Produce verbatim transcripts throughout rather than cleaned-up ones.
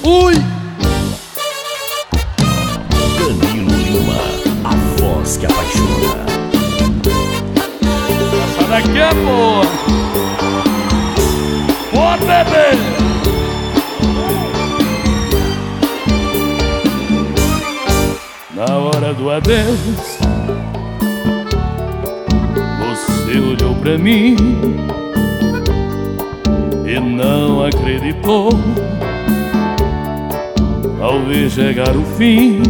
Fui! Danilo Lima, a voz que apaixona. Essa daqui é boa! Boa, bebê! Na hora do adeus, você olhou pra mim e não acreditou. Ao ver chegar o fim,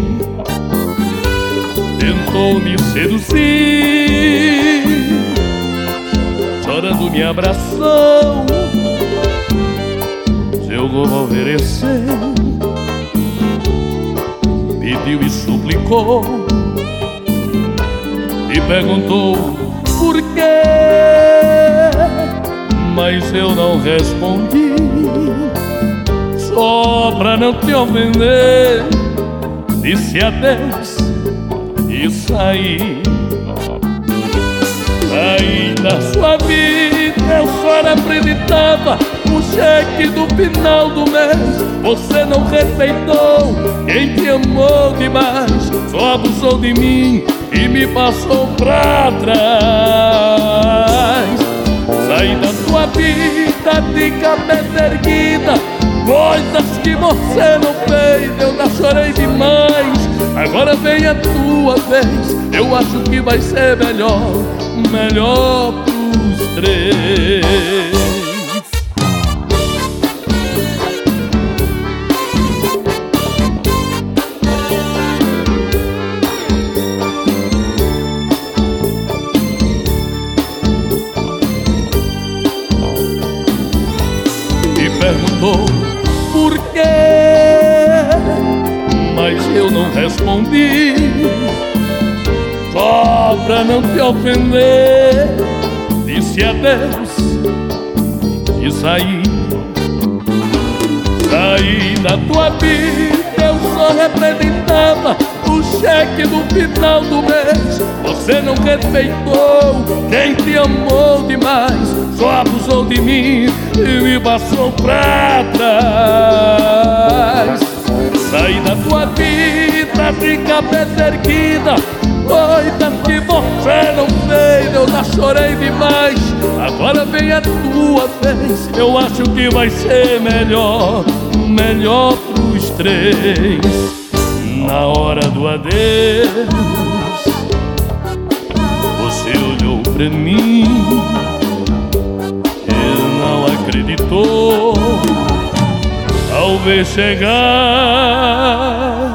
tentou me seduzir, chorando me abraçou, jogou a oferecer, pediu e suplicou, e perguntou por quê, mas eu não respondi. Só pra não te ofender, disse adeus e saí. Saí da sua vida, eu só acreditava no cheque do final do mês. Você não respeitou quem te amou demais, só abusou de mim e me passou pra trás. Saí da tua vida de cabeça erguida, coisas que você não fez, eu já chorei demais. Agora vem a tua vez, eu acho que vai ser melhor, melhor pros três. E perguntou por quê, mas eu não respondi. Só pra não te ofender, disse adeus e saí. Saí da tua vida, eu só representava o cheque do final do mês. Você não respeitou quem te amou demais, só abusou de mim e me passou pra trás. Saí da tua vida de cabeça erguida, coisas que você não fez, eu já chorei demais. Agora vem a tua vez, eu acho que vai ser melhor, melhor pros três. Na hora do adeus, você olhou pra mim e não acreditou. Ao ver chegar